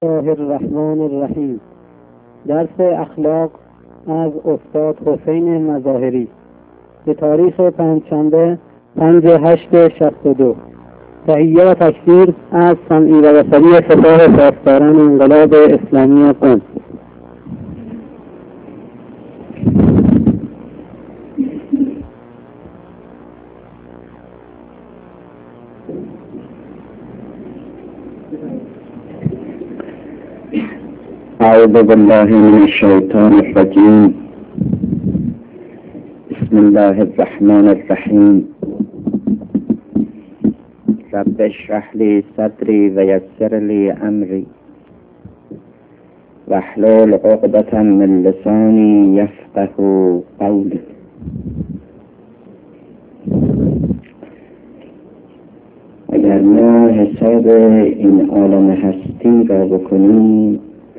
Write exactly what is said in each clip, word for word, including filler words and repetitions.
الله الرحمن الرحیم. درس اخلاق از استاد حسین مظاهری به تاریخ پنجشنبه پنج هشت شصت و دو. تهیه و تکثیر از سمعی و بصری سپاه پاسداران انقلاب اسلامی قم. أعوذ بالله من الشيطان الرجيم. بسم الله الرحمن الرحيم. رب اشرح لي صدري ويسر لي أمري واحلل عقدة من لساني يفقه قولي. اگر ما حساب این عالم هستی را بکنیم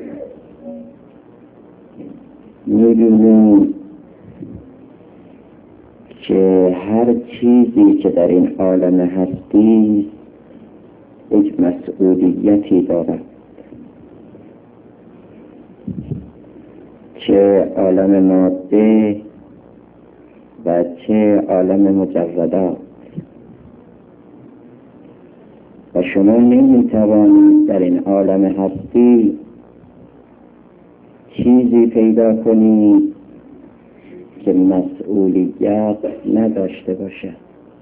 می‌بینیم که هر چیزی که در این عالم هستی یک مسئولیتی دارد، چه عالم ماده و چه عالم مجردات. و شما نمی‌توانید در این عالم هستی چیزی پیدا کنید که مسئولیت نداشته باشد،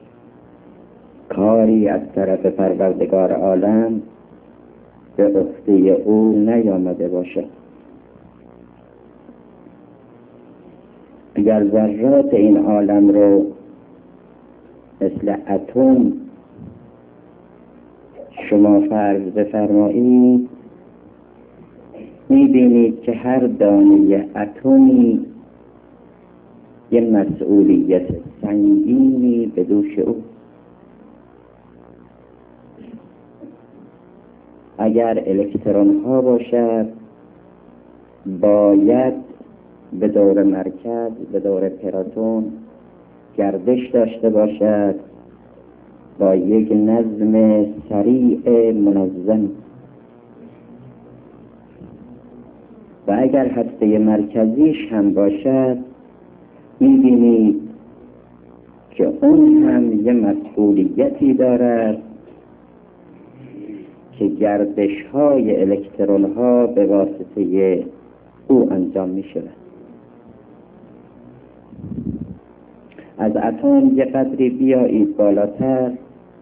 کاری از طرف پروردگار عالم به عهده او نیامده باشد. اگر ذرات این عالم رو مثل اتم شما فرض بفرمایید، می‌بینید که هر دانه اتمی یه مسئولیت سنگینی به دوش او. اگر الکترون ها باشد باید به دور مرکز، به دور پروتون گردش داشته باشد با یک نظم سریع منظم. و اگر هسته مرکزیش هم باشد می‌بینید که اون هم یه مسئولیتی دارد که گردش‌های الکترون‌ها به واسطه او انجام می‌شود. از اتم یه قدری بیایید بالاتر،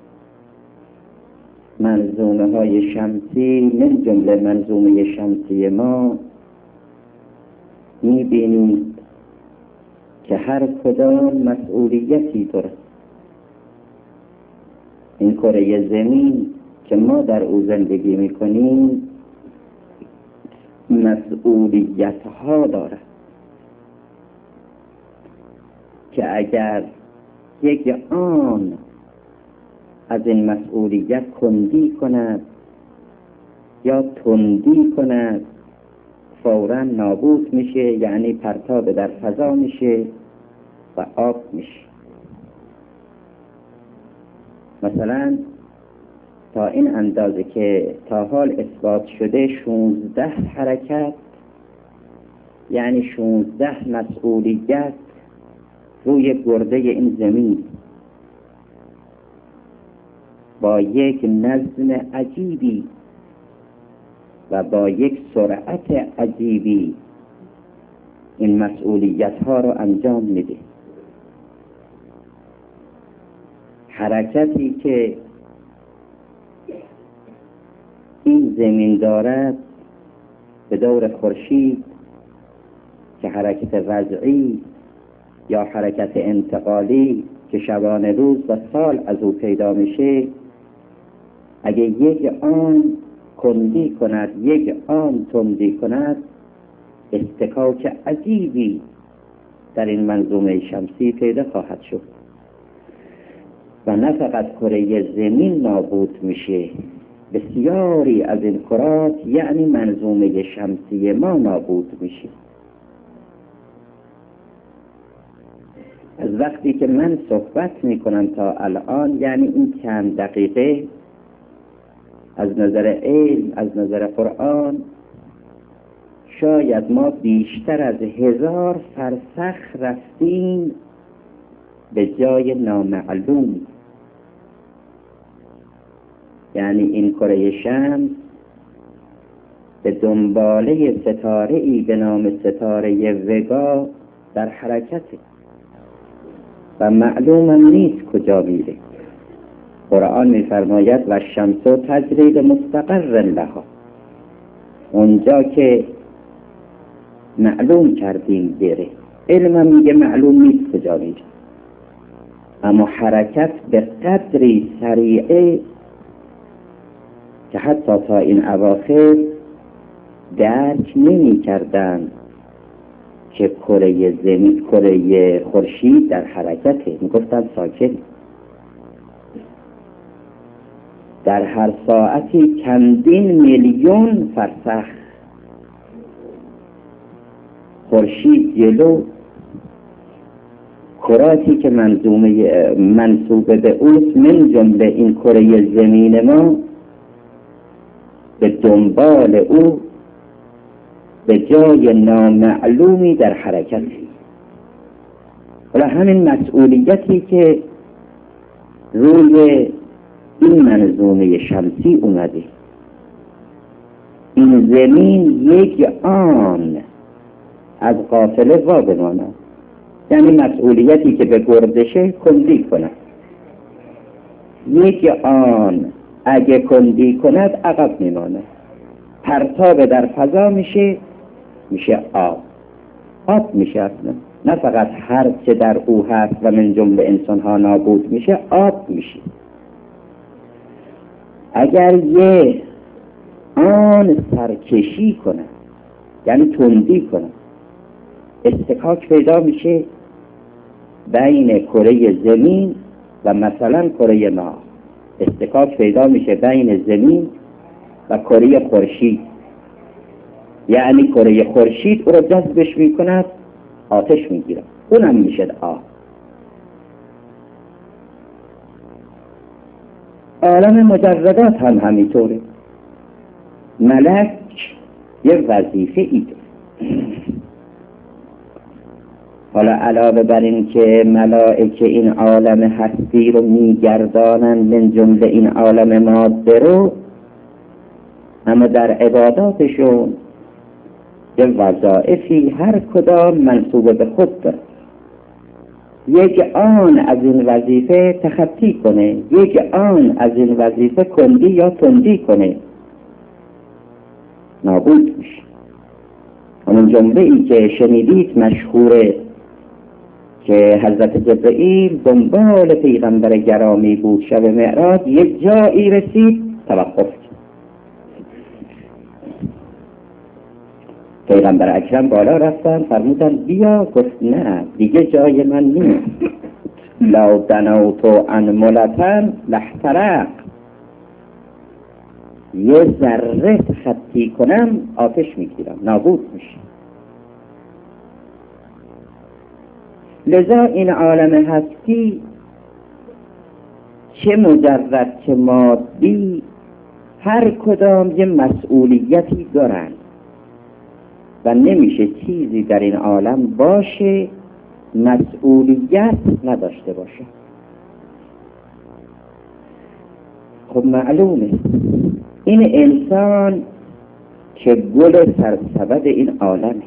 منظومه‌های شمسی من جمله منظومه شمسی ما می‌بینید که هر کدام مسئولیتی دارد. این کره زمین که ما در او زندگی می‌کنیم مسئولیت‌ها دارد که اگر یک آن از این مسئولیت کندی کند یا تندی کند فوراً نابود میشه، یعنی پرتاب در فضا میشه و آب میشه. مثلا تا این اندازه که تا حال اثبات شده شانزده حرکت، یعنی شانزده مسئولیت روی گرده این زمین با یک نظم عجیبی و با یک سرعت عجیبی این مسئولیت ها رو انجام میده. حرکتی که این زمین دارد به دور خورشید که حرکت وضعی یا حرکت انتقالی که شبانه روز و سال از او پیدا میشه، اگه یک آن کندی کند یک آن تندی کند استکاک عجیبی در این منظومه شمسی پیدا خواهد شد. و نه فقط کره زمین نابود میشه، بسیاری از این کرات یعنی منظومه شمسی ما نابود میشه. از وقتی که من صحبت میکنم تا الان، یعنی این چند دقیقه، از نظر علم، از نظر قرآن، شاید ما بیشتر از هزار فرسخ رفتیم به جای نامعلوم. یعنی این کره شمس به دنباله ستاره‌ای به نام ستاره وگا در حرکته و معلومم نیست کجا میره. قرآن می‌فرماید و الشمس تجری لمستقر لها، اونجا که معلوم کردیم بره. علمم میگه معلوم نیست کجا میره، اما حرکت به قدری سریعه که حتی تا این اواخر درک نمی کردن که کره زمین، کره خورشید در حرکته. می گفتن ساکت. در هر ساعتی چندین میلیون فرسخ خورشید جلو، کراتی که منظومه منسوبه به اوست، من جمله این کره زمین ما، به دنبال او به جای نامعلومی در حرکت. ولی همین مسئولیتی که روی این منظومه شمسی اومده، این زمین یک آن از قافله وا بماند. یعنی مسئولیتی که به گردشه کندی کند، یک آن اگه کندی کند عقب میماند، پرتاب در فضا میشه، میشه آب. آب میشه اصلا، نه فقط هر چه در او هست و من جمله انسان ها نابود میشه، آب میشه. اگر یه آن سرکشی کنه، یعنی تندی کنه، استکاک پیدا میشه بین کره زمین و مثلا کره ماه. استکاک پیدا میشه بین زمین و کره خورشید، یعنی کره خورشید او رو جذبش میکند، آتش میگیره، اونم میشه آب. عالم مجردات هم همینطوره. ملک یه وظیفه ای داره. حالا علاوه بر این که ملائکه این عالم هستی رو میگردانند، من جمله این عالم ماده رو، اما در عباداتشون یه وظایفی هر کدام منصوب به خود داره. یک آن از این وظیفه تخطی کنه، یک آن از این وظیفه کندی یا تندی کنه، نابود میشه. همون جمله ای که شنیدید مشهوره که حضرت جبرئیل دنبال پیغمبر گرامی بود، شب معراج یک جایی رسید، توقف کرد. پیغمبر اکرم بالا رفتن، فرمودن بیا، گفت نه دیگه جای من نیست. لو دنوتو انملتن لحترق، یه ذره خطی کنم آتش میگیرم، نابود میشه. لذا این عالم هستی چه مجرد چه مادی هر کدام یه مسئولیتی دارن و نمیشه چیزی در این عالم باشه مسئولیت نداشته باشه. خب معلومه این انسان که گل سرسبد این عالمه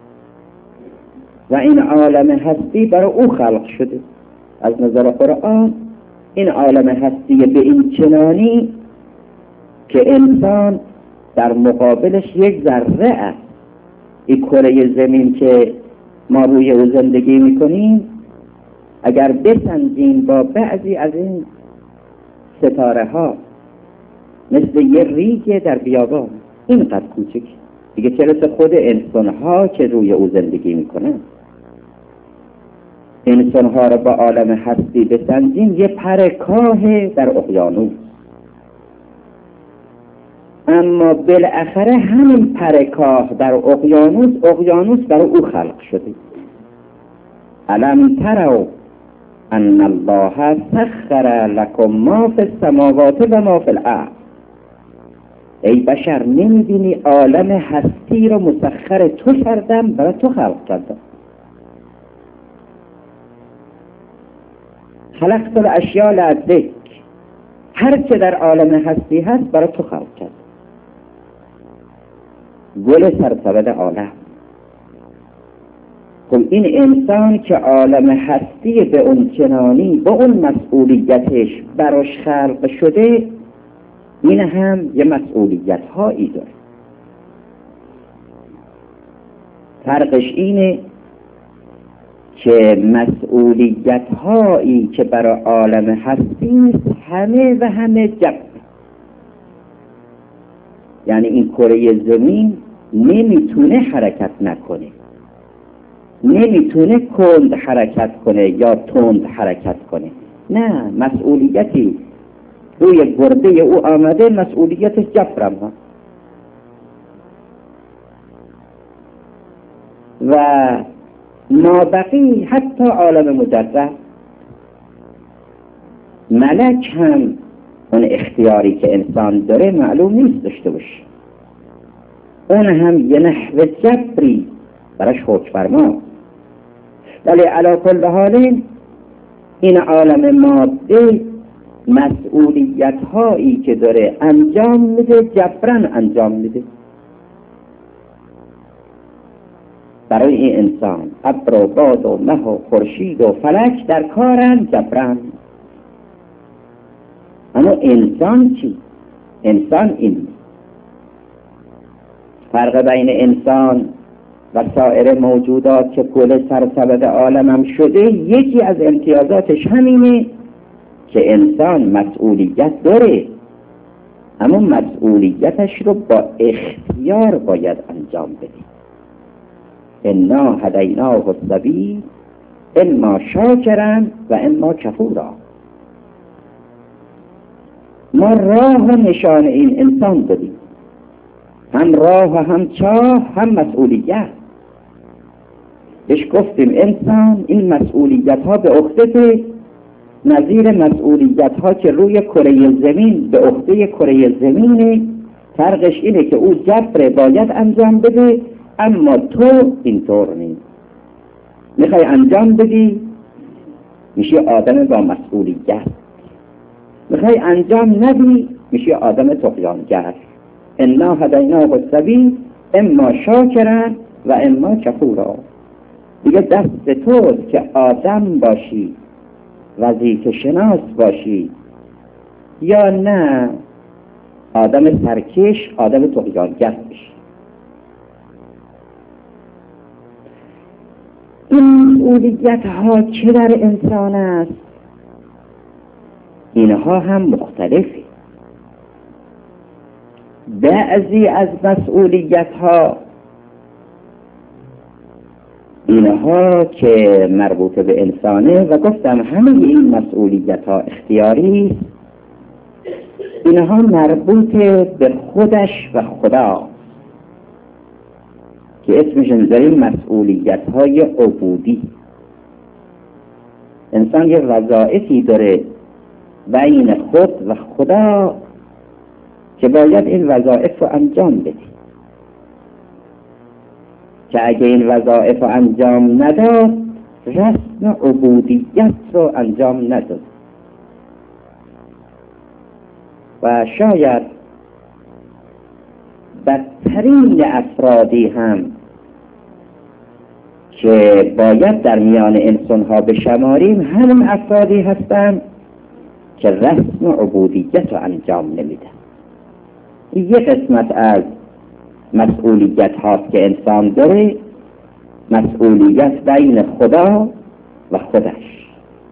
و این عالم هستی برای او خلق شده. از نظر قرآن این عالم هستی به این چنانی که انسان در مقابلش یک ذره است. این کره زمین که ما روی او زندگی میکنیم، اگر بسنجیم با بعضی از این ستاره ها، مثل یه ریگ در بیابان، اینقدر کوچک، دیگه چه رسه خود انسان ها که روی او زندگی میکنن. انسان ها را با عالم هستی بسنجیم، یه پر کاه در اقیانوس. اما بالاخره همین پر کاه در اقیانوس، اقیانوس برای او خلق شده. الم تروا ان الله سخر لكم ما فی السماوات و ما فی الارض. ای بشر نمیبینی عالم هستی رو مسخر تو کردم، برای تو خلق کردم. خلقت الاشیاء لعبدک، هر چه در عالم هستی هست برای تو خلق کردم. گل سرسبد عالم. خب این انسان که عالم هستی به اون چنانی با اون مسئولیتش براش خلق شده، این هم یه مسئولیت هایی داره. فرقش اینه که مسئولیت هایی که برای عالم هستی همه و همه جبر، یعنی این کره زمین نمیتونه حرکت نکنه، نمیتونه کند حرکت کنه یا تند حرکت کنه. نه، مسئولیتی روی گرده او آمده، مسئولیتش جبرم ها. و نابقی حتی عالم مجرد، ملک هم اون اختیاری که انسان داره معلوم نیست داشته باشه، اون هم یه نحو جبری براش حکم فرما. ولی علی کل حال این عالم ماده مسئولیت هایی که داره انجام میده، جبران انجام میده. برای این انسان ابر و باد و مه و خورشید و فلک در کارن، جبران. اما انسان چی؟ انسان این فرق بین انسان و سایر موجودات که کل سرسبد عالمم شده، یکی از امتیازاتش همینه که انسان مسئولیت داره، اما مسئولیتش رو با اختیار باید انجام بده. انا هدیناه السبیل اما شاکرا و اما کفورا. ما راه و نشان این انسان دادیم، هم راه و هم چاه هم مسئولیت. بهش گفتیم انسان این مسئولیت ها به عهده، نظیر مسئولیت ها که روی کره زمین به عهده کره زمینه. فرقش اینه که او جبر باید انجام بده، اما تو اینطور نیست. میخوای انجام بدی میشه آدم با مسئولیت، میخوای انجام ندی میشه آدم طغیانگر. انا هدیناه السبیل اما شاکرا و اما کفورا. دیگه دست توست که آدم باشی، وظیفه شناس باشی، یا نه آدم سرکش، آدم طغیانگر باشی. این مسئولیت ها چه در انسان است؟ اینها هم مختلفه. بعضی از مسئولیت ها اینها که مربوط به انسانه و گفتم همه این مسئولیت ها اختیاری، اینها مربوط به خودش و خدا که اسمش داریم مسئولیت های عبودی. انسان یه وظایفی داره بین خود و خدا که باید این وظایف رو انجام بده، که اگه این وظایف رو انجام نداد رسم عبودیت رو انجام نداد. و شاید بدترین افرادی هم که باید در میان انسان ها بشماریم همون افرادی هستند که رسم عبودیت رو انجام نمیدن. یه قسمت از مسئولیت هاست که انسان داره، مسئولیت بین خدا و خودش.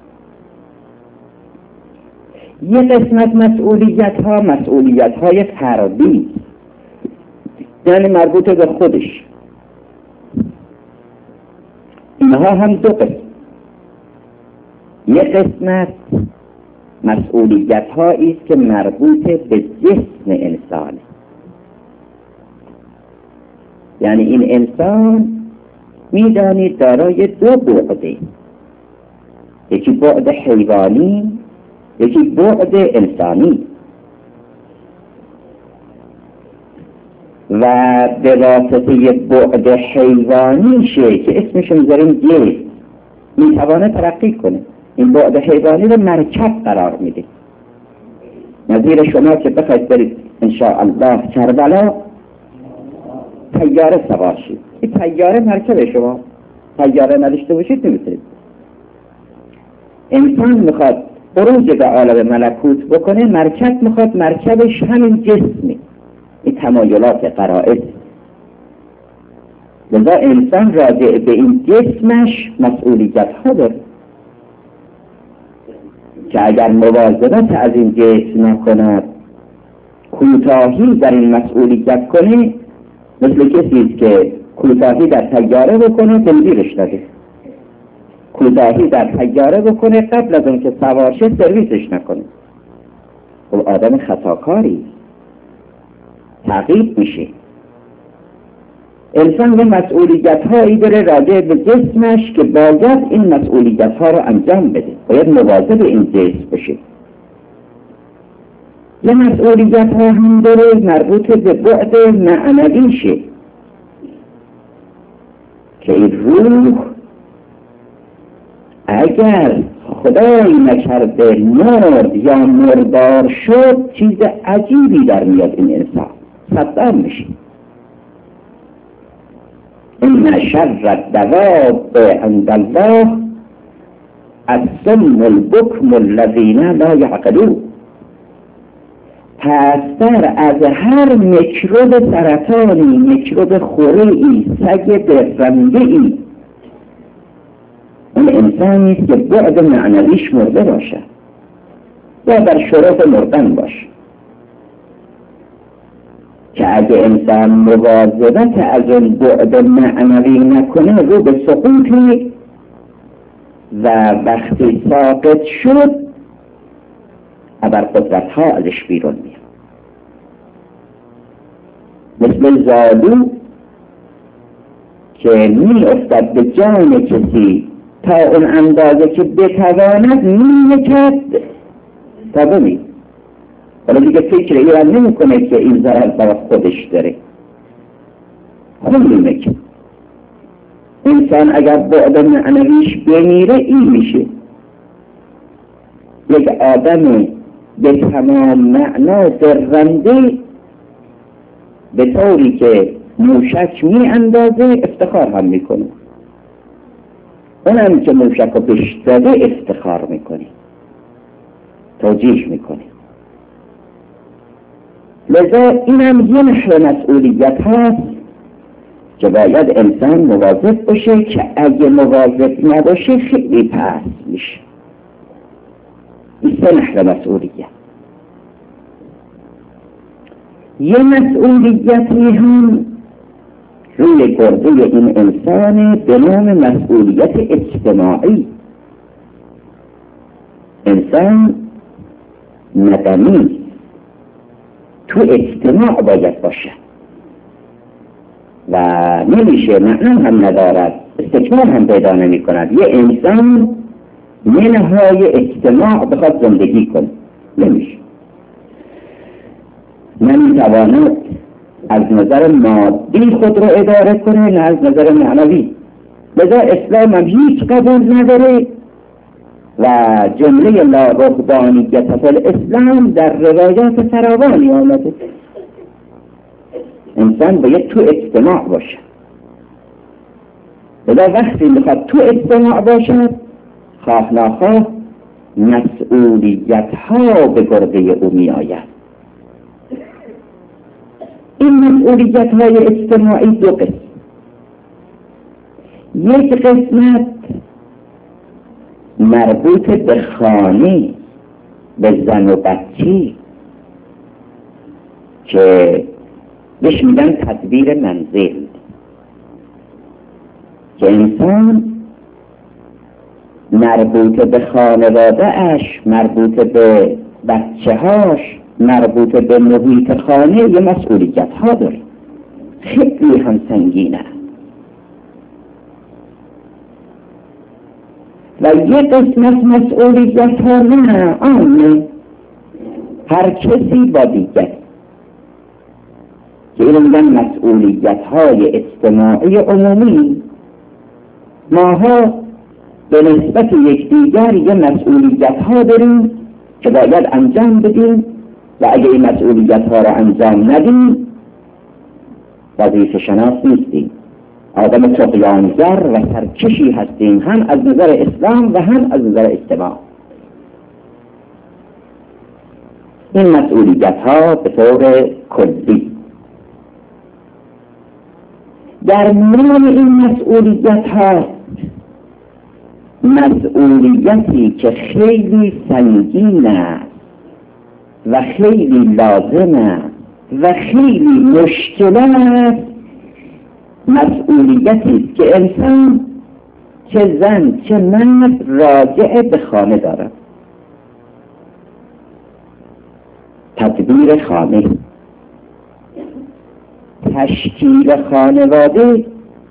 یه قسمت مسئولیت ها مسئولیت های فردی، یعنی مربوط به خودش. اینها هم دو قسم. یه قسمت مسئولیت هایی است که مربوط به جسم انسانه، یعنی این انسان میدانید دارای دو بعده، یکی بعد حیوانی، یکی بعد انسانی. و به واسطه بعد حیوانیشه که اسمش میذاریم جسم میتوانه ترقی کنه. این بعد حیوانی رو مرکب قرار میده. نظیر شما که بخواید برید انشاءالله کربلا طیاره سوار شید، این طیاره مرکب شما، طیاره نداشته باشید نمیتونید. انسان میخواد خروج به عالم ملکوت بکنه، مرکب میخواد مرکبش همین جسمی. این تمایلات قرائز. لذا انسان راجع به این جسمش مسئولیت ها داره که اگر مواظبت از این جسم نکند، کوتاهی در این مسئولیت کنه، مثل کسی که کوتاهی در طیاره بکنه بنزینش داده، کوتاهی در طیاره بکنه قبل از اون که سوار شه سرویسش نکنه، خب آدم خطاکاری تعقیب میشه. انسان به مسئولیت هایی داره راجع به جسمش که باید این مسئولیت ها رو انجام بده، باید مواظب این جسم بشه. یه مسئولیت ها هم داره مربوط به بعد معنویشه که این روح اگر خدای نکرده مرد یا مردار شد چیز عجیبی در میاد این انسان، صدام میشه. این شر الدواب عند الله الصم البکم الذین لا یعقلون. پستر از هر میکروب سرطانی، میکروب خوره‌ای، سگ درنده‌ای، اون انسانی است که بعد معنویش مرده باشه یا در شرف مردن باشه، که اگه انسان مواظبت از اون بعد معنوی نکنه رو به سقوطی و وقتی ساقط شد ابرقدرت ها ازش بیرون میاد. مثل زالو که می افتد به جان کسی تا اون اندازه که بتواند می کرد تا بمید، ولی دیگه فکر ایران نمی کنه که این ضرر برای خودش داره، خون میمکه. انسان اگر بعد معنویش بمیره این میشه یک آدم به تمام معنا درنده، به طوری که موشک می اندازه افتخار هم میکنه، اونم که موشک رو بشتاده افتخار میکنه، توجیه میکنه. لذا اینم یه نحو مسئولیت هست که باید انسان مواظب باشه که اگه مواظب نباشه خیلی پس میشه. این سه نحو مسئولیت. یه مسئولیتی هم روی گرده این انسان به نام مسئولیت اجتماعی. انسان مدنی تو اجتماع باید باشه و نمیشه، معنا هم ندارد، استکمال هم پیدا نمی کند. یه انسان منهای اجتماع بخواد زندگی کنه نمیشه، نمیتواند از نظر مادی خود رو اداره کنه نه از نظر معنوی. لذا اسلام هم هیچ قبول نداره و جمله لا رهبانیت فی الاسلام در روایات فراوانی آمده. انسان باید تو اجتماع باشه، لذا وقتی میخواد تو اجتماع باشد خواه ناخواه مسئولیت ها به گرده او می آید. این مسئولیت های اجتماعی دو قسم. یک قسمت مربوط به خانه، به زن و بچه که بهش میگن تدبیر منزل، که انسان مربوط به خانواده اش، مربوط به بچه هاش، مربوط به محیط خانه یه مسئولیت ها داره، خیلی هم سنگینه. و یه قسمت مسئولیت ها نه عامه، هر کسی با دیگر، که اینو میگن مسئولیت های اجتماعی عمومی. ماها به نسبت یکدیگر یه مسئولیت ها داریم که باید انجام بدیم و اگه این مسئولیت ها را انجام ندیم وظیفه شناس نیستیم، آدم طغیانگر و سرکشی هستیم، هم از نظر اسلام و هم از نظر اجتماع. این مسئولیت ها به طور کلی در میان این مسئولیت ها مسئولیتی که خیلی سنگین است و خیلی لازم است و خیلی مشکل است، مسئولیتی که انسان چه زن چه مرد راجع به خانه دارد. تدبیر خانه، تشکیل خانواده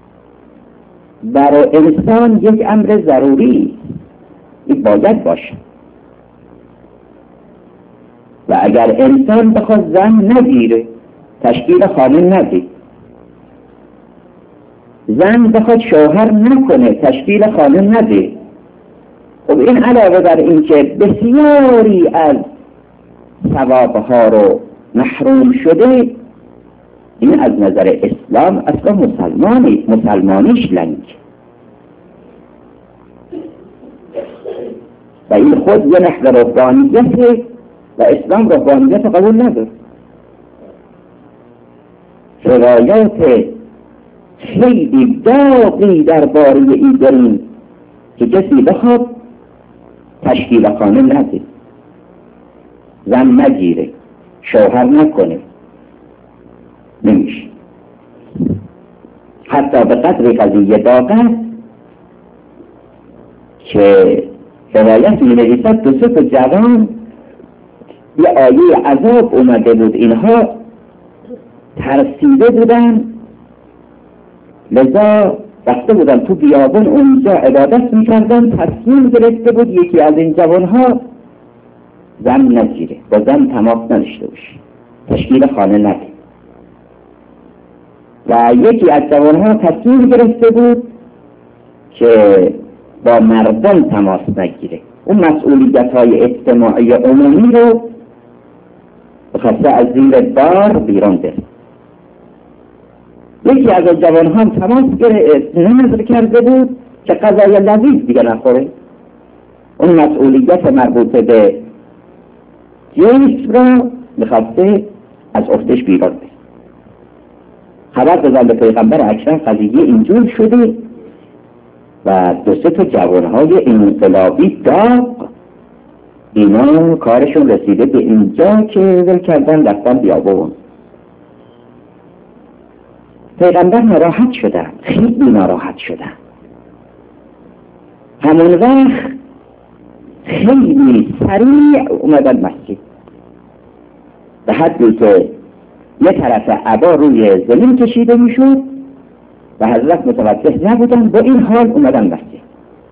برای انسان یک امر ضروری، این باید باشه. و اگر انسان بخواد زن نگیره، تشکیل خانه نده، زن بخواد شوهر نکنه، تشکیل خانه نده، خب این علاوه بر این که بسیاری از ثوابها رو محروم شده، این از نظر اسلام اصلا مسلمانی مسلمانیش لنگ و این خود یه نحو رهبانیته و اسلام رهبانیت قبول نداره. روایات خیلی داغی درباره این داریم که کسی بخواد تشکیل خانه نده، زن نگیره، شوهر نکنه، نمیشه. حتی به قدر قضیه داغه که روایت می نویسد دو سه تا جوان یه آیه عذاب اومده بود، اینها ترسیده بودن، لذا رفته بودن تو بیابون اونجا عبادت میکردن. تصمیم گرفته بود یکی از این جوانها زن نگیره، با زن تماس نداشته باشه، تشکیل خانه نده. و یکی از جوانها تصمیم گرفته بود که با مردان تماس نگیره، اون مسئولیت های اجتماعی عمومی رو بخواسته از زیر بار بیرون ده. یکی از جوانها تماس گرفت، نظر کرده بود که غذای لذیذ دیگه نخوره، اون مسئولیت مربوط به جنس را میخواسته از افتش بیرون ده. خبر دادن به پیغمبر اکرم قضیه اینجور شده و دو سه تا جوانهای انقلابی داغ، اینا کارشون رسیده به اینجا که ول کردن رفتن بیابون. پیغمبر ناراحت شدن، خیلی ناراحت شدن. همون وقت خیلی سریع اومدن مسجد، به حدی که یه طرف عبا روی زمین کشیده میشد و حضرت متوجه نبودن. با این حال اومدن مسجد،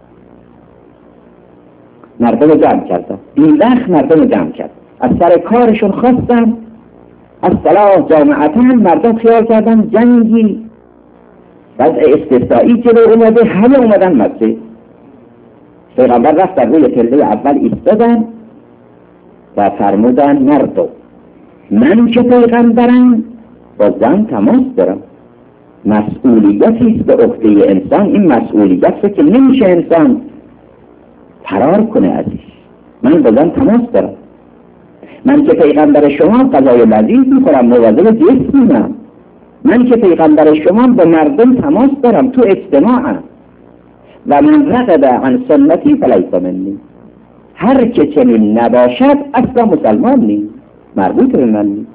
مردم جمع کردن. این وقت مردم جمع کرد، از سر کارشون خواستن از صلاح جامعتاً. مردم خیال کردن جنگی وضع استثنایی جلو اومده، همه اومدن مسجد. پیغمبر رفت در روی پله اول ایستادن و فرمودن مردم، من که پیغمبرم با زن تماس دارم، مسئولیتی است به عهده انسان. این مسئولیت که نمیشه انسان فرار کنه ازش. من با زن تماس دارم، من که پیغمبر شما غذای لذیذ میخورم، مواظب جسمم. من که پیغمبر شما با مردم تماس دارم، تو اجتماعم. و من رغب عن سنتی فلیس منی، هر که چنین نباشد اصلا مسلمان نیست، مربوط به من نیست.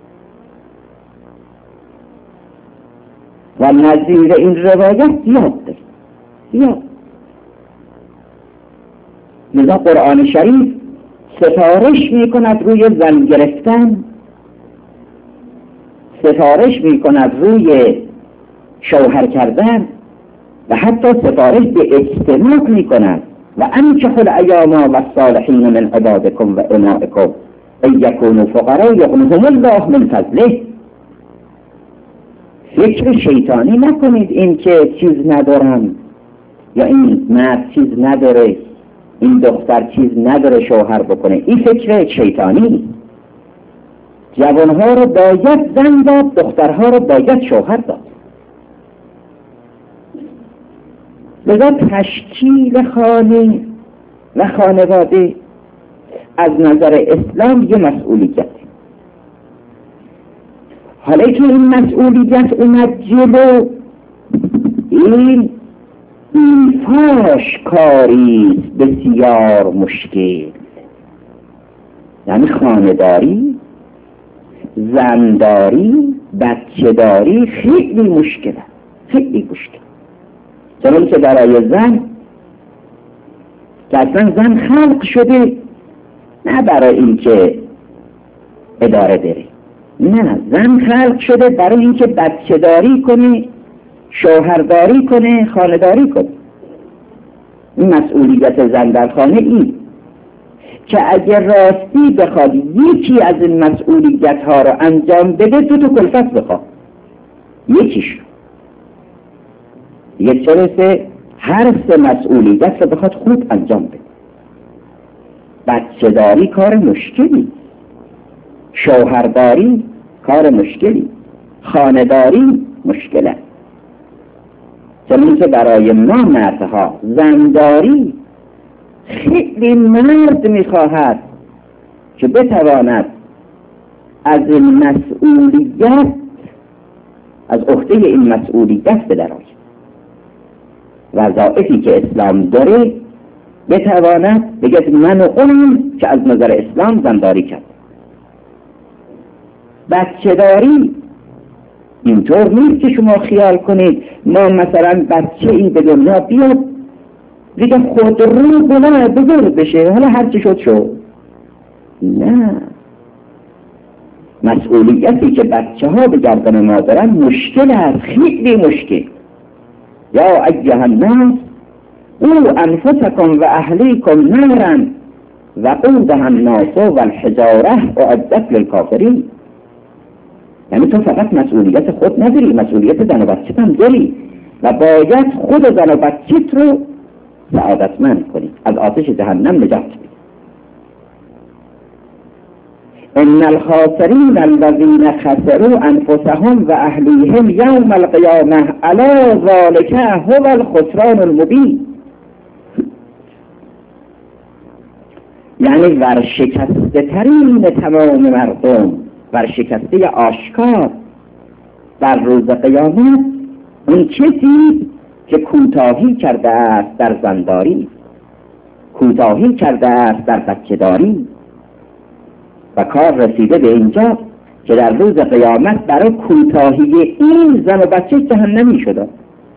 و نظیر این روایت زیاد دارد، زیاد. لذا قرآن شریف سفارش می کند روی زن گرفتن، سفارش می کند روی شوهر کردن و حتی سفارش به اجتماع می کند. و انکحوا الایام والصالحین من عبادکم و امائکم ان یکونوا فقراء یغنیهم الله من فضله. فکر شیطانی نکنید این که چیز ندارم یا این مرد چیز نداره، این دختر چیز نداره شوهر بکنه. این فکر شیطانی. جوانها رو باید زن داد، دخترها رو باید شوهر داد. لذا تشکیل خانه و خانواده از نظر اسلام یه مسئولیت. حالا که این مسئولیت اومد جلو، این ایفاش کاری بسیار مشکل. یعنی خانه‌داری، زنداری، بچه‌داری خیلی مشکله، خیلی مشکل. چون که برای زن که اصلا زن خلق شده نه برای اینکه اداره بره، نه، زن خلق شده برای اینکه بچه‌داری کنه، شوهرداری کنه، خانه‌داری کنه. این مسئولیت زن در خانه این که اگر راستی بخواد یکی از این مسئولیت ها رو انجام بده دو تا کلفت بخواد، یکیش یک چرسه هر سه مسئولیت رو بخواد خوب انجام بده. بچه‌داری کار مشکلی، شوهرداری کار مشکلی، خانه‌داری مشکله. چون که برای ما مردها زنداری خیلی مرد میخواهد که بتواند از این مسئولیت، از عهده این مسئولیت بدراید. وظایفی که اسلام داره بتواند بگه من و اونم که از نظر اسلام زنداری کرد. بچه‌داری اینطور نیست که شما خیال کنید ما مثلا بچه این به دنیا بیاد دیگه خود رو بلند بزرگ بشه حالا هر چی شد شد. نه، مسئولیتی که بچه ها به گردن ما دارن مشکل است، خیلی مشکل. یا ایها الناس او انفسکم و اهلیکم نارا وقودها الناس والحجاره اعدت للکافرین. یعنی تو فقط مسئولیت خود نداری، مسئولیت زن و بچت هم داری و باید خود زن و بچت رو سعادتمند کنی، از آتش جهنم نجات بدی. ان الخاسرین الذین خسروا انفسهم و اهلیهم یوم القیامه الا ذلک هو الخسران المبین. یعنی ورشکسته ترین تمام مردم، ورشکسته آشکار در روز قیامت اون کسی که کوتاهی کرده است در زنداری، کوتاهی کرده است در بچه‌داری و کار رسیده به اینجا که در روز قیامت برای کوتاهی این زن و بچه جهنمی شده.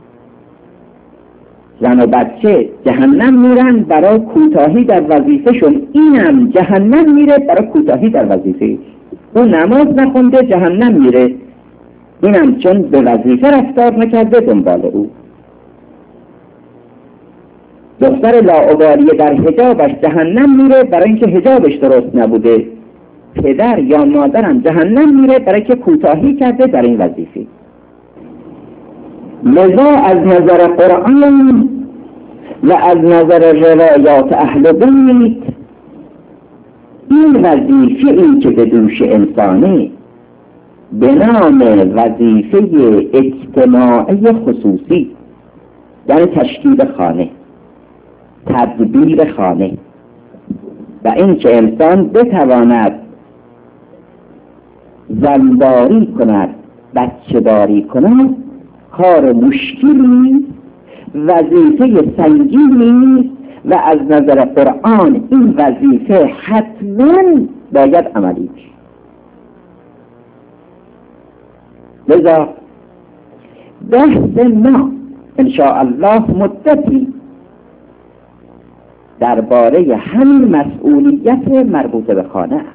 زن و بچه جهنم میرن برای کوتاهی در وظیفهشون، اینم جهنم میره برای کوتاهی در وظیفه. اون نماز نخونده جهنم میره، اینم چون به وظیفه رفتار نکرده دنبال او. دختر لاابالی در حجابش جهنم میره برای اینکه حجابش درست نبوده. پدر یا مادرم جهنم میره برای که کوتاهی کرده در این وظیفه. لذا از نظر قرآن و از نظر روایات اهل بیت این وظیفه این که به دوش انسانه به نام وظیفه اجتماعی خصوصی، یعنی تشکیل خانه، تدبیر خانه و این که انسان بتواند زنداری کند، بچه‌داری کند، کار مشکلی، وظیفه سنگینی و از نظر قرآن این وظیفه حتما باید عملی بشه. لذا بحث ما انشاءالله مدتی درباره همین مسئولیت مربوط به خانه است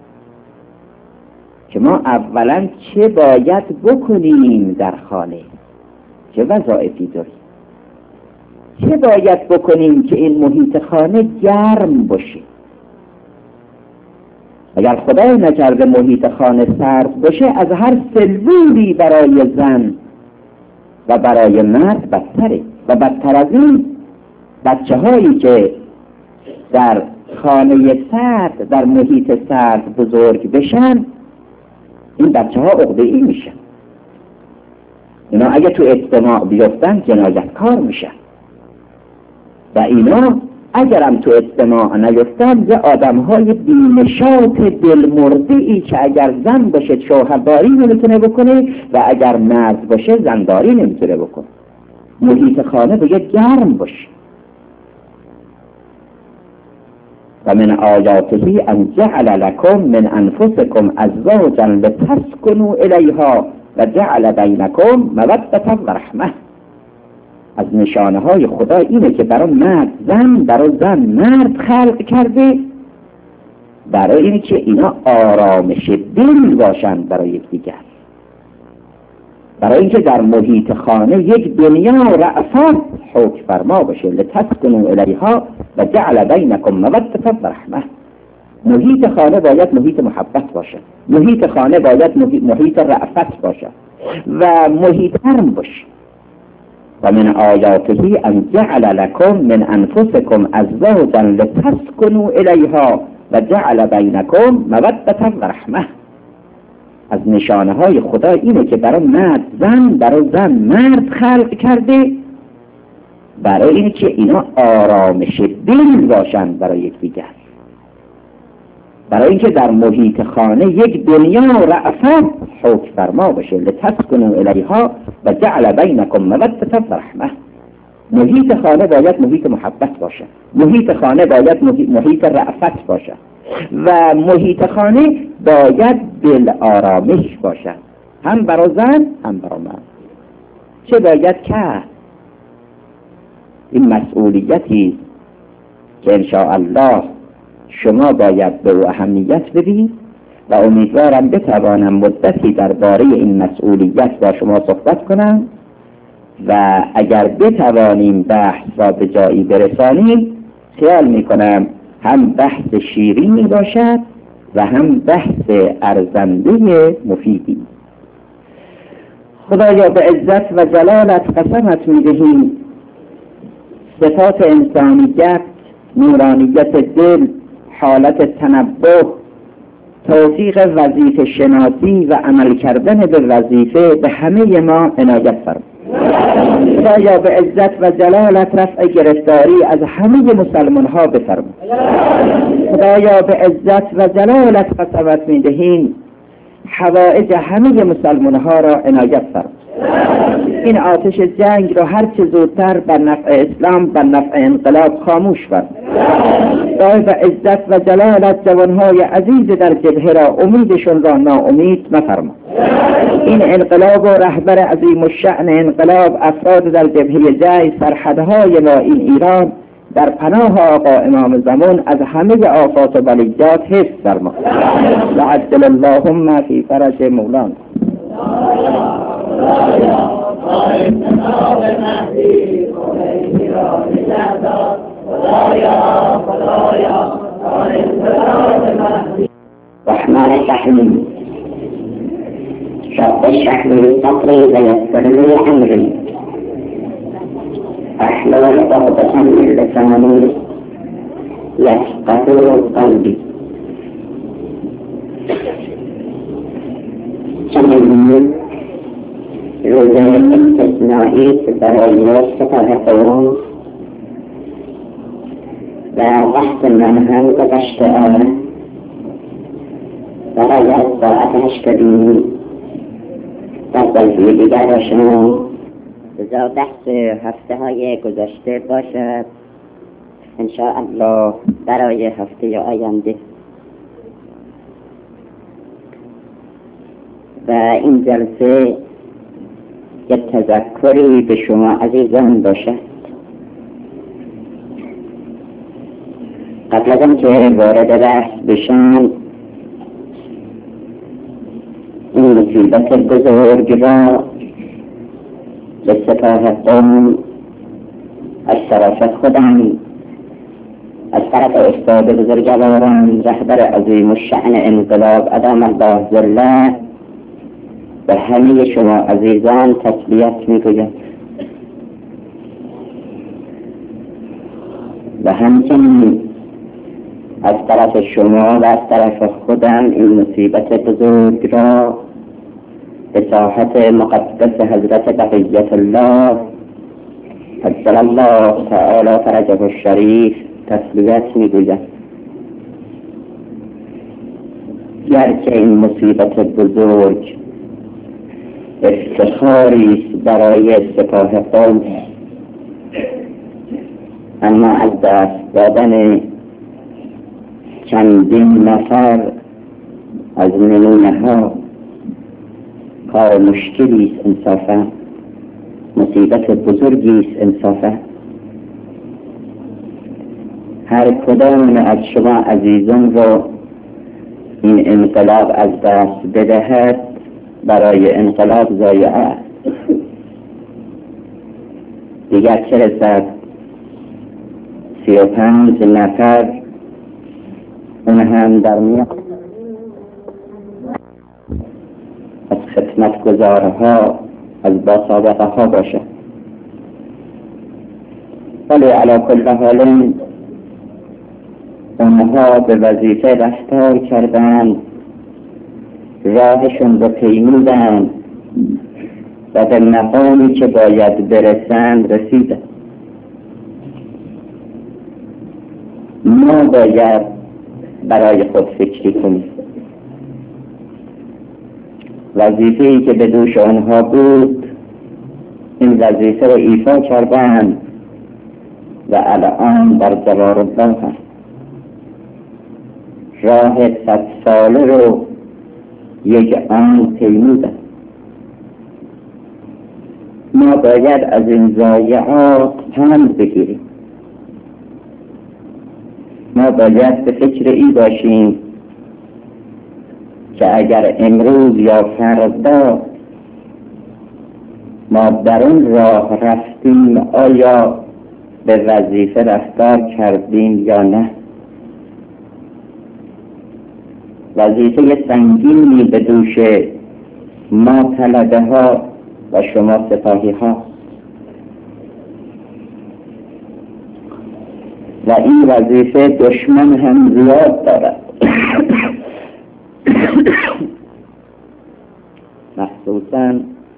که ما اولا چه باید بکنیم در خانه، چه وظایفی داریم، چه باید بکنیم که این محیط خانه گرم باشه. اگر خدای نکرده محیط خانه سرد باشه، از هر سلولی برای زن و برای مرد بدتره. و بدتر از این، بچه هایی که در خانه سرد، در محیط سرد بزرگ بشن، این بچه ها عقده‌ای میشن. اینا اگه تو اجتماع بیفتن جنایتکار میشن. و اینا اگرم تو اجتماع نیفتن، یه آدم های بی‌نشاط دلمرده‌ای که اگر زن باشه شوهرداری نمیتونه بکنه و اگر مرد باشه زنداری نمیتونه بکنه. محیط خانه باید گرم باشه. و من آیاته ان جعل لکم من انفسکم ازواجا لتسکنوا الیها و جعل بینکم مودة و رحمه. از نشانه های خدا اینه که برای مرد زن، برای زن مرد خلق کرده، برای اینه که اینا آرامش دل باشن برای یکدیگر، برای اینکه در محیط خانه یک دنیا رأفت حکم فرما باشه. لتسکنوا الیها و جعل بینکم مودة و رحمه. محیط خانه باید محیط محبت باشه، محیط خانه باید محیط رأفت باشه و محیط نرم باشه. و من آیاته ان جعل لکم من انفسکم ازواجا لتسکنوا الیها و جعل بینکم مودة و رحمه. از نشانه های خدا اینه که برای مرد زن، برای زن مرد خلق کرده، برای اینه که اینا آرامش دل باشن برای یکدیگر، برای اینکه در محیط خانه یک دنیا رأفت حکم فرما باشه. لتسکنوا الیها و جعل بینکم مودة و رحمه. محیط خانه باید محیط محبت باشه، محیط خانه باید محیط رأفت باشه و محیط خانه باید دل آرامش باشه، هم برای زن هم برای مرد. چه باید کرد؟ این مسئولیتی که انشاءالله شما باید به او اهمیت بدید و امیدوارم بتوانم مدتی درباره این مسئولیت با شما صحبت کنم و اگر بتوانیم بحث را به جایی برسانیم، خیال میکنم هم بحث شیرینی باشد و هم بحث ارزنده مفیدی. خدایا به عزت و جلالت قسمت میدهیم صفات انسانیت، نورانیت دل، حالت تنبه، توفیق وظیفه شناسی و عمل کردن به وظیفه به همه ما عنایت فرما. خدایا به عزت و جلالت رفع گرفتاری از همه مسلمان ها بفرما. خدایا به عزت و جلالت قسمت میدهیم حوائج همه مسلمان ها را عنایت فرما. این آتش جنگ را هر چه زودتر بر نفع اسلام، بر نفع انقلاب خاموش فرما. خدای به عزت و جلالت جوانهای عزیز در جبهه را امیدشون را ناامید مفرما. این انقلاب و رهبر عظیم الشأن انقلاب، افراد در جبهه جنگ، سرحدهای ما این ایران در پناه آقا امام زمان از همه آفات و بلیات حفظ فرما. و عجل اللهم فی فرج مولانا. رحمن الرحیم رب اشرح لي صدري ويسر لي امري احلل عقدة من لساني يفقهوا قولي. چنین روز استثنایی برای ستاره قرون و وقت من هم گذشته آن برای از ساعت هشتادی در بازی دیگر باشم. بذار بحث هفته های گذشته باشد انشاءالله برای هفته آینده و این جلسه یک تذکری به شما عزیزان باشد. قبل از اینکه وارد بحث بشم، این مصیبت بزرگ را به سپاه قوم از طرف خودم از طرف استاد بزرگواران رهبر عظیم الشأن انقلاب ادام الله ظله به همه شما عزیزان تسلیت میگویم و همچنین از طرف شما و از طرف خودم این مصیبت بزرگ را به ساحت مقدس حضرت بقیت الله عجل الله تعالی فرجه الشریف تسلیت میگویم. گرچه این مصیبت بزرگ افتخاری است برای سپاه قوم، اما از دست دادن چندین نفر از نمونه ها کار مشکلی است انصافا، مصیبت بزرگی است انصافا. هر کدام از شما عزیزان را این انقلاب از دست بدهد برای انقلاب ضایعه است. دیگر چه رسد سی و پنج نفر اون هم در میان از خدمتگزارها از باسابقه ها باشه. ولی علی کل حال اونها به وظیفه رفتار کردند، راهشون رو پیمودند و به مقامی که باید برسند رسیدند. ما باید برای خود فکری کنیم. وظیفه‌ای که به دوش آنها بود این وظیفه را ایفا کردند و الان در جوار الله هست. راه صد ساله رو یک آن پیمودند. ما باید از این ضایعات پند بگیریم. ما باید به فکر ای باشیم که اگر امروز یا فردا ما در اون راه رفتیم آیا به وظیفه رفتار کردیم یا نه. وظیفه سنگینی به دوش ما طلبه ها و شما سپاهی ها و این وظیفه دشمن هم زیاد دارد. مخصوصا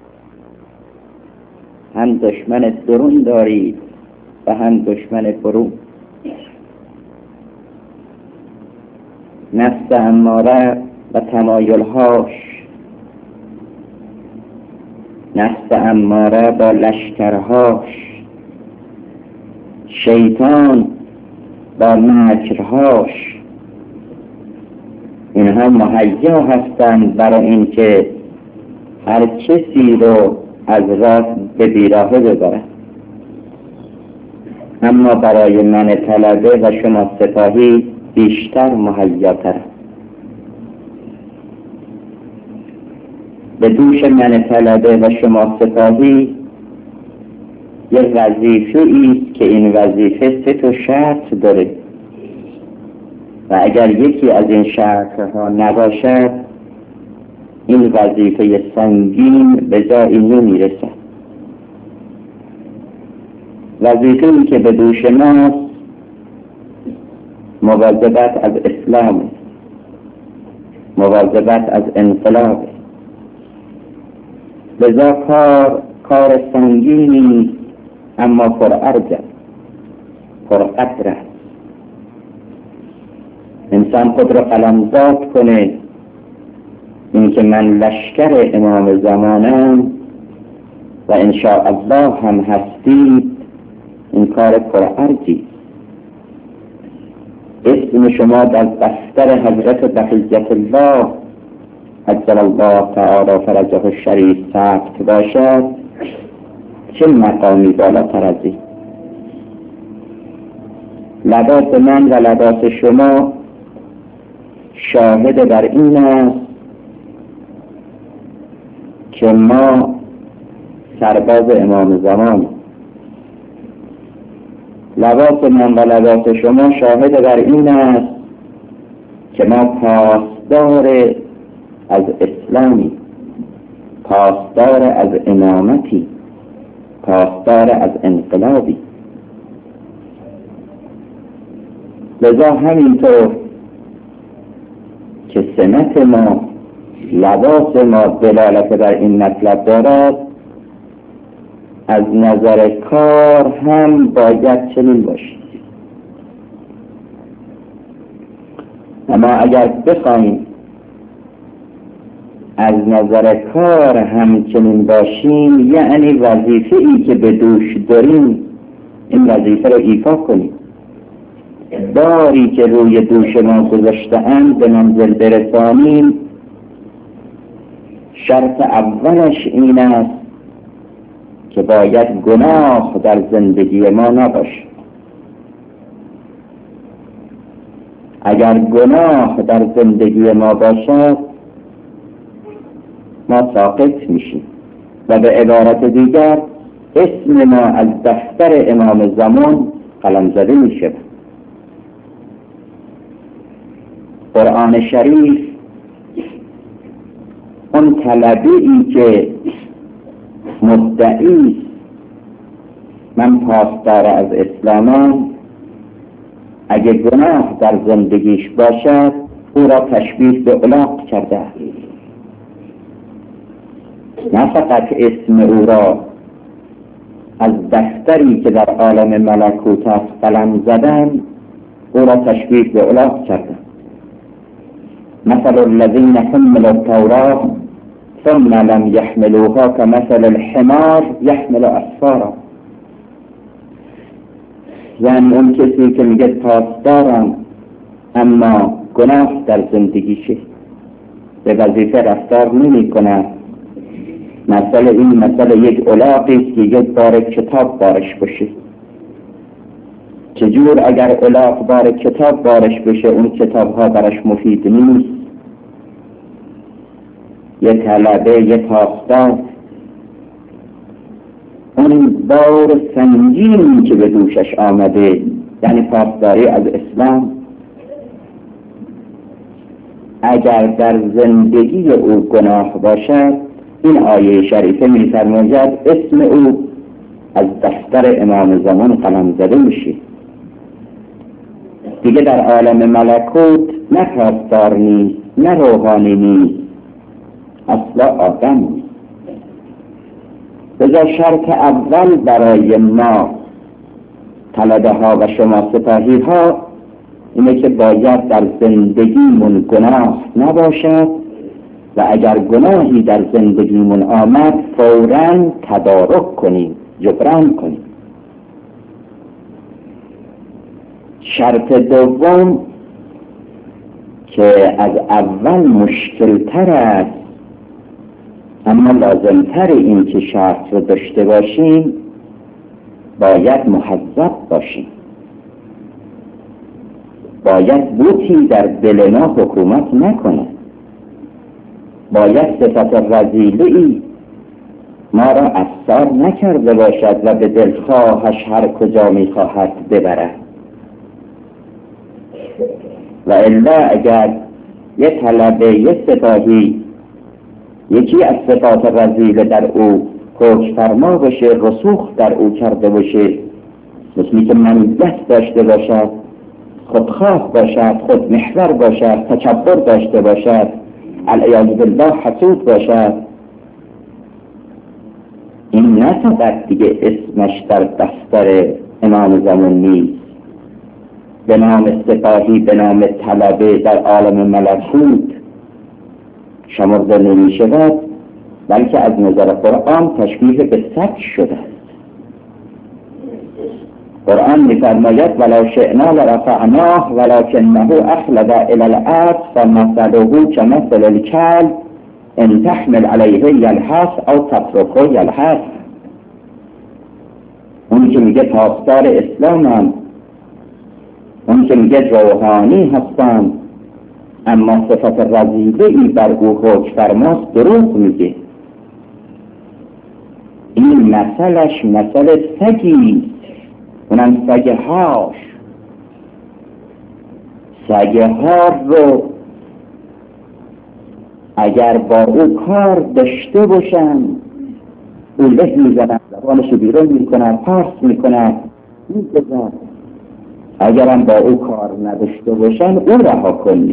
هم دشمن درون دارید و هم دشمن برون. نفس اماره و تمایلهاش، نفس اماره با لشکرهاش، شیطان با مکرهاش، اینها مهیا هستند برای اینکه هر کسی رو از راه به بیراهه ببرد. اما برای من طلبه و شما سپاهی بیشتر مهیاتر. به دوش من طلبه و شما سپاهی یک وظیفه ایست که این وظیفه سه تا شرط داره و اگر یکی از این شرطها نباشد این وظیفه سنگین به جایی نمیرسد. وظیفه‌ای که به دوش ماست مواظبت از اسلام، مواظبت از انقلاب. لذا کار کار سنگینی اما پرارج است، پرقدر است. انسان خود را قلمزاد کنه اینکه من لشکر امام زمانم و انشاء الله هم هستید، این کار پرارجی. اسم شما در دفتر حضرت بقیت الله عجل الله تعالی فرجه الشریف ثبت باشد، چه مقامی بالاتر از این؟ لباس من و لباس شما شاهد بر این است که ما سرباز امام زمان. لباس من و لباس شما شاهد بر این است که ما پاسدار از اسلامی، پاسدار از امامتی، پاسدار از انقلابی. لذا همینطور که سمت ما، لباس ما دلالت بر این مطلب دارد، از نظر کار هم باید چنین باشید. اما اگر بخوایم از نظر کار هم چنین باشیم، یعنی وظیفه ای که به دوش داریم این وظیفه رو ایفا کنیم. باری که روی دوش ما گذاشته‌اند به منزل برسانیم. شرط اولش این است که باید گناه در زندگی ما نباشد. اگر گناه در زندگی ما باشد ما ساقط میشیم و به عبارت دیگر اسم ما از دفتر امام زمان قلم زده میشه. قرآن شریف اون طلبه‌ای که مدعی من پاسدار از اسلامم، اگه گناه در زندگیش باشد او را تشبیه به الاغ کرده، نه فقط اسم او را از دفتری که در عالم ملکوت است قلم زدن، او را تشبیه به الاغ کرده. مثل الذین حملوا التوراة ثم لم يحملوها كمثل الحمار يحمل اسفارا. یعنی اون کسی که میگه پاسدارم اما گناه در زندگیشه، به وظیفه رفتار نمی کنه. مثل این مثل یک الاغی است که یک بار کتاب بارش بشه. چجور اگر الاغ بار کتاب بارش بشه اون کتاب ها برش مفید نیست؟ یه طلبه، یه پاسدار، اون بار سنگینی که به دوشش آمده، یعنی پاسداری از اسلام، اگر در زندگی او گناه باشد، این آیه شریفه می‌فرماید اسم او از دفتر امام زمان قلم زده میشه. دیگه در عالم ملکوت نه پاسدار نیست، نه روحانی نیست، اصلا آدم نیست. لذا شرط اول برای ما طلبه ها و شما سپاهی ها اینه که باید در زندگیمون گناه نباشد و اگر گناهی در زندگیمون آمد فوراً تدارک کنیم، جبران کنیم. شرط دوم که از اول مشکل تر است اما لازم تر این که شرط رو داشته باشیم، باید محذب باشیم. باید بوتی در دل ما حکومت نکنه. باید صفت رذیله‌ای ما را افسار نکرده باشد و به دلخواهش هر کجا میخواهد ببرد. و الا اگر یه طلبه، یه سپاهی یکی از صفات رذیله در او حکم فرما باشه، رسوخ در او کرده باشه، مثلی که منیت داشته باشد، خودخواه باشد، خودمحور باشد، تکبر داشته باشد، العیاذ بالله حسود باشد، این نه فقط دیگه اسمش در دفتر امام زمان نیست، به نام سپاهی، به نام طلبه در عالم ملکوت شمرده نمی شود، بلکه از نظر قرآن تشبیه به سگ شده است. قرآن می فرماید ولا شئنا لرفعناه ولکنه اخلد الی الارض فمثله کمثل الکلب ان تحمل علیه یلهث او تترکه یلهث. اون که میگه پاسدار اسلامم، اون که میگه روحانی هستم اما صفت رذیله‌ای بر او حکم فرماست، دروغ میگه. این مثلش مثل سگی، اونم سگ هاش. سگ ها رو اگر با او کار داشته باشن او له میزنن، زبانشو بیرون میکنن، پارس میکنن، میزنن. اگرم با او کار نداشته باشن او رها کنی.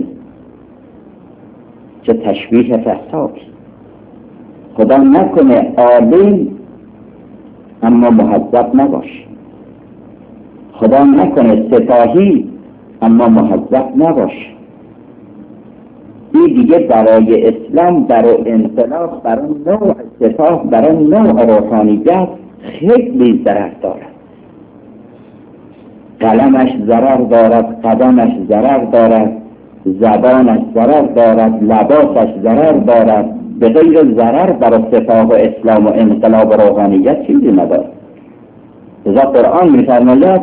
چه تشبیه فحساکی. خدا نکنه عالم اما مهذب نباش، خدا نکنه سپاهی اما مهذب نباش. این دیگه برای اسلام، برای انقلاب، برای نوع سپاه، برای نوع روحانیت خیلی ضرر دارد. قلمش ضرر دارد، قدمش ضرر دارد، زبانش ضرر دارد، لباسش ضرر دارد. به غیر ضرر برای سپاه و اسلام و انقلاب و روحانیت چیزی ندارد. لذا قرآن می‌فرماید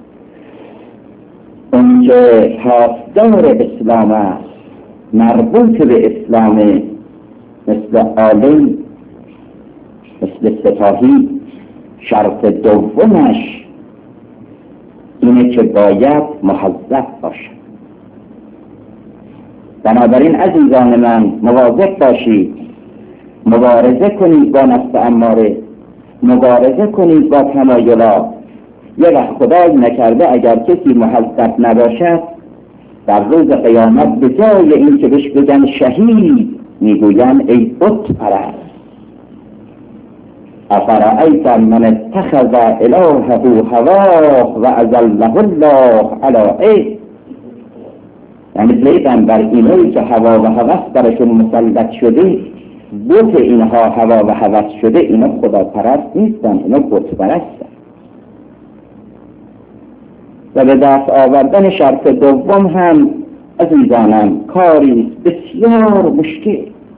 اون که پاسدار اسلام است، مربوط به اسلام، مثل عالم، مثل سپاهی، شرط دومش اینه که باید مهذب باشد. بنابراین عزیزان من مواظب باشید، مبارزه کنید با نفس اماره، مبارزه کنید با تمایلات. یه وقت خدای نکرده اگر کسی مهذب نباشد در روز قیامت به جای این که بهش بگن شهید میگوین ای بت پرست. افرأیت من اتخذ الهه هواه و اضله الله علی علم. یعنی پیغمبر اینایی که هوا و هوس برشون مسلط شده، بت اینها هوا و هوس شده، اینا خدا پرست نیستن، اینا بت پرستن. و به دست آوردن شرط دوم هم عزیزانم کاری بسیار مشکل.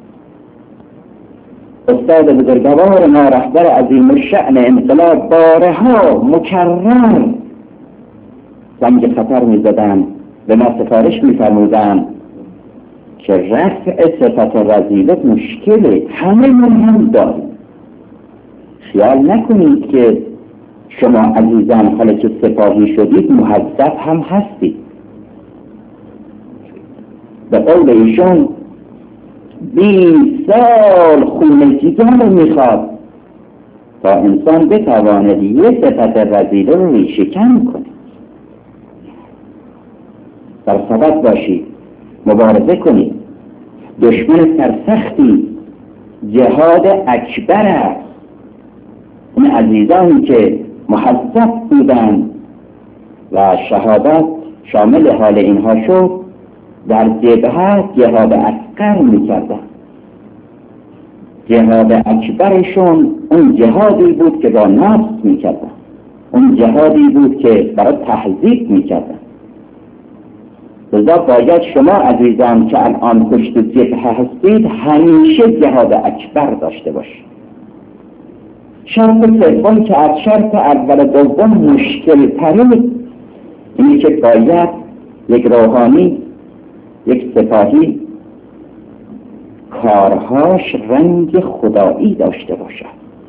استاد بزرگوار ما رهبر عظیم الشأن انقلاب بارها مکرر زنگ خطر می‌زدند، به ما سفارش می‌فرمودند که رفع صفت رذیله مشکله، همه من هم داریم. خیال نکنید که شما عزیزان حالا که سپاهی شدید مهذب هم هستید. به قول ایشون بیست سال خون جگر میخواد تا انسان بتواند یه صفت رذیله رو ریشه‌کن کنه. در صدد باشید، مبارزه کنید. دشمن سرسختی جهاد اکبر است. این عزیزانی که مهذب بودند و شهادت شامل حال اینها شد، در جبهه جهاد اصغر میکردند. جهاد اکبرشون اون جهادی بود که با نفس میکردند، اون جهادی بود که برای تهذیب میکردند. لذا باید شما عزیزان که الان پشت جبهه هستید همیشه جهاد اکبر داشته باشید. شرط سوم که از شرط اول دوم مشکل ترین اینه که باید یک روحانی، یک سپاهی کارهاش رنگ خدایی داشته باشد،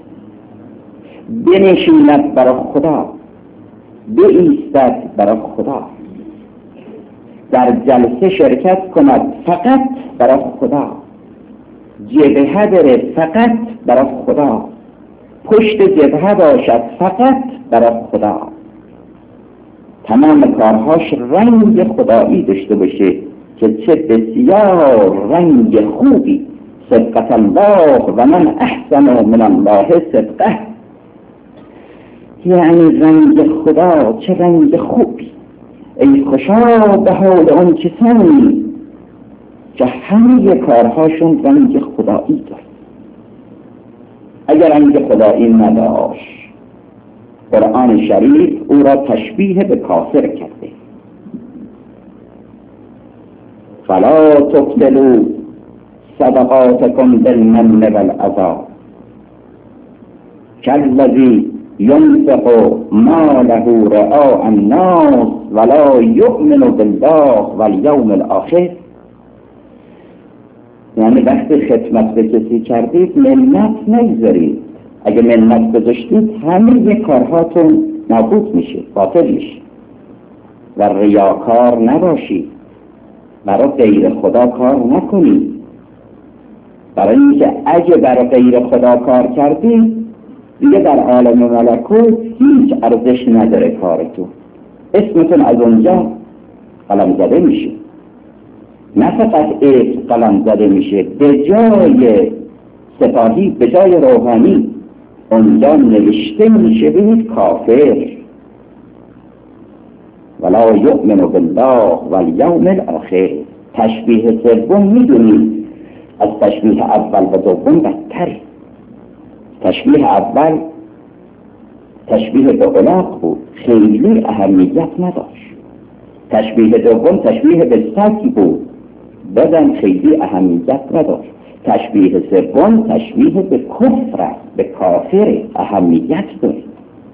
بنشیند برای خدا، بایستد برای خدا، در جلسه شرکت کند فقط برای خدا، جبهه بره فقط برای خدا، پشت جبهه باشد فقط برای خدا، تمام کارهاش رنگ خدایی داشته باشه که چه بسیار رنگ خوبی. صدقت الله و من احسن من الله صدقه. یعنی رنگ خدا چه رنگ خوبی. ای خوشا به حال اون کسانی که همه کارهاشون رنگ خدایی دارد. اگر رنگ خدایی نداشت قرآن شریف او را تشبیه به کافر کرده. فلا تبطلوا صدقاتكم بالمن والأذى كالذي ينفق ماله رئاء الناس ولا يؤمن بالله واليوم الآخر. یعنی وقتی خدمت به کسی کردید منت نگذارید. اگه منت گذاشتید همه کارهاتون نابود میشه، باطل میشه. و ریاکار نباشی، برای غیر خدا کار نکنی، برای اینکه اگه برای غیر خدا کار کردی دیگه در عالم ملکوت هیچ ارزش نداره کار تو، اسمتون از اونجا قلم زده میشه. نه فقط اسم قلم زده میشه، به جای سپاهی، به جای روحانی اونجا نوشته میشه بهید کافر. ولا یؤمن بالله والیوم الاخر. تشبیه سوم میدونید از تشبیه اول و دوم بدتره. تشبیه اول تشبیه به الاغ بود، خیلی اهمیت نداشت. تشبیه دوم تشبیه به سگ بود، بدن خیلی اهمیت نداشت. تشبیه سوم تشبیه به کفر، به کافر، اهمیت دارد.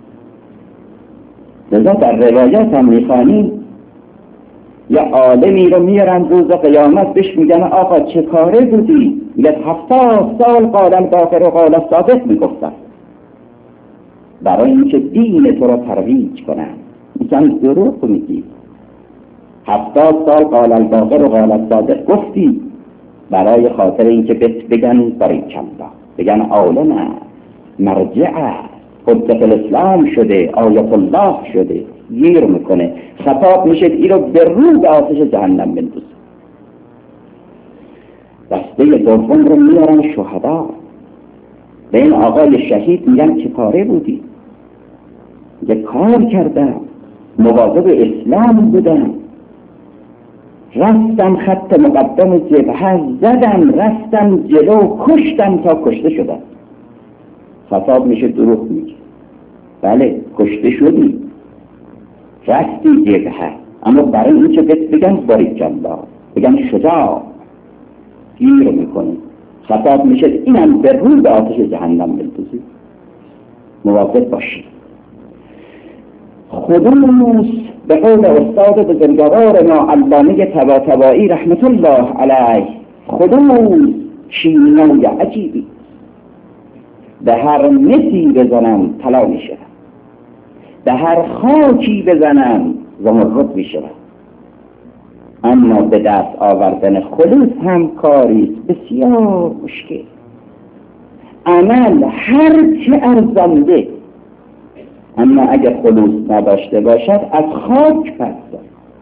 لذا در روایات هم میخوانیم یا عالمی رو میارن روز قیامت بهش میگن آقا چه کاره بودی؟ میگه هفتاد سال قال الباقر و قال الصادق میگفتن برای اینکه دین تو رو ترویج کنن. میگن دروغ میگی، هفتاد سال قال الباقر و قال الصادق گفتی برای خاطر اینکه بگن باریکالله، بگن عالم است، مرجع است، حجت الاسلام شده، آیت الله شده، گیر میکنه. خطاب میشه این رو به رو به آتش جهنم بندازه. دسته دوم رو میارن شهدا، به این آقای شهید میگن چه کاره بودی؟ یه کار کردم، مواظب اسلام بودم، رفتم خط مقدم جبهه زدم، رفتم جلو کشتم تا کشته شدم. خطاب میشه دروغ میگه. بله کشته شدی، رفتی جبهه، اما برای این که بگن باریکالله، بگن شجاع، گیر میکنه. خطاب میشه اینم به روی به آتش جهنم بندازی. مواظب باشی. خلوص به قول استاد بزرگوار ما علامه طباطبایی رحمت الله علیه، خلوص شیمیای عجیبی. به هر مسی بزنم طلا میشه، به هر خاکی بزنم زمرد میشه. اما به دست آوردن خلوص هم کاری بسیار مشکل. عمل هر چه ارزنده، اما اگر خلوص نداشته باشد از خاک پس دارد.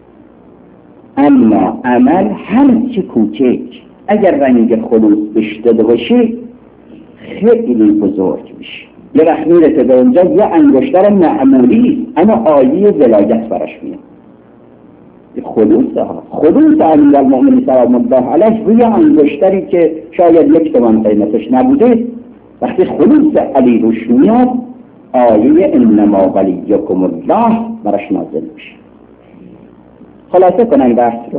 اما عمل هر چه کوچک اگر رنگ خلوص بشته باشه خیلی بزرگ میشه. یه وقت میرسه به اونجا یه انگشتر معمولی اما آیه ولایت براش میاد. خلوص ها خلوص امیرالمؤمنین سلام الله علیه روی انگشتری که شاید یک تومان قیمتش نبوده، وقتی خلوص علی روش میاد آیه انما ولیکم الله براش نازل میشه. خلاصه کنن بحث رو.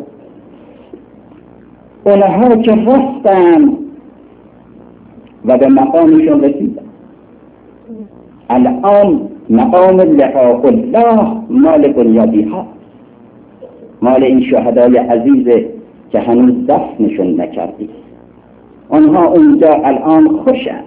اونها که رفتن و به مقامشون رسیدن، الان مقام لقاء الله مال بنیادی ها، مال این شهدای عزیزه که هنوز دفنشون نکردی. آنها اونجا الان خوشن،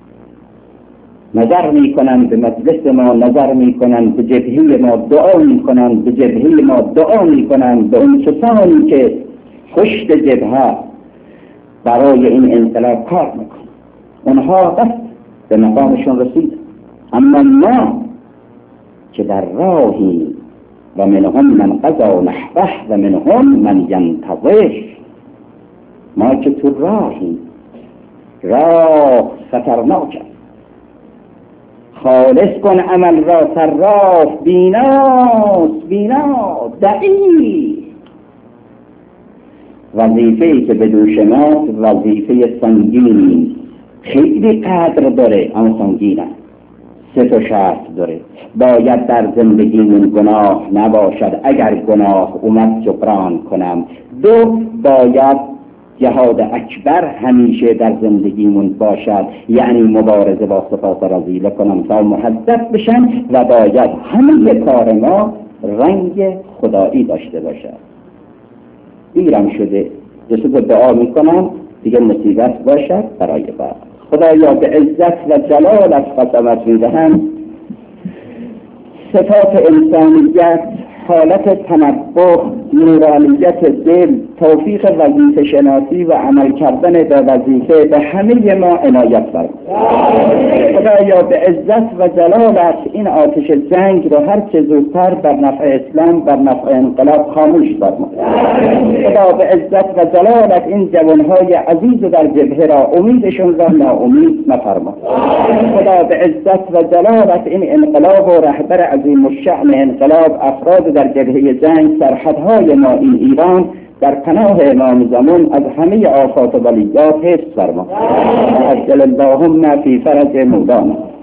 نظر میکنن به مجلس ما، نظر میکنن به جبهه ما، دعا میکنن به جبهه ما، دعا میکنن به اون کسانی که پشت جبهه برای این انقلاب کار میکنن. اونها بس به مقامشون رسید، اما ما که در راهی و منهم من قضا نحبه و منهم من ینتظر، ما که تو راهی، راه خطرناک است. خالص کن عمل را صراف، بیناس بینا دقیق. وظیفه‌ای که به دوش ماست وظیفه سنگینی، خیلی قدر داره اما سنگین است. سه تا شرط داره. باید در زندگیمون گناه نباشد، اگر گناه اومد جبران کنم. دو، باید جهاد اکبر همیشه در زندگیمون باشد، یعنی مبارزه با صفات رذیله کنم تا محدث بشن، و باید همه کار ما رنگ خدایی داشته باشد. دیرم شده، جسد دعا میکنم دیگه مصیبت باشد برای بعد. خدایا به عزت و جلالت قسمت میدهم صفات انسانیت، حالت تنبه، نورانیت دل، توفیق وظیفه شناسی و عمل کردن به وظیفه به همه ما عنایت فرما. خدایا به عزت و جلالت این آتش جنگ را هر چه زودتر بر نفع اسلام، بر نفع انقلاب خاموش فرما. خدا به عزت و جلالت این جوانهای عزیز در جبهه را امیدشون را ناامید مفرما. خدا به عزت و جلالت این انقلاب و رهبر عظیم الشأن انقلاب، افراد در جبهه جنگ، سرحدهای ما این ایران در پناه امام زمان از همه آفات و بلیات حفظ فرما. عجل اللهم فی فرج مولانا.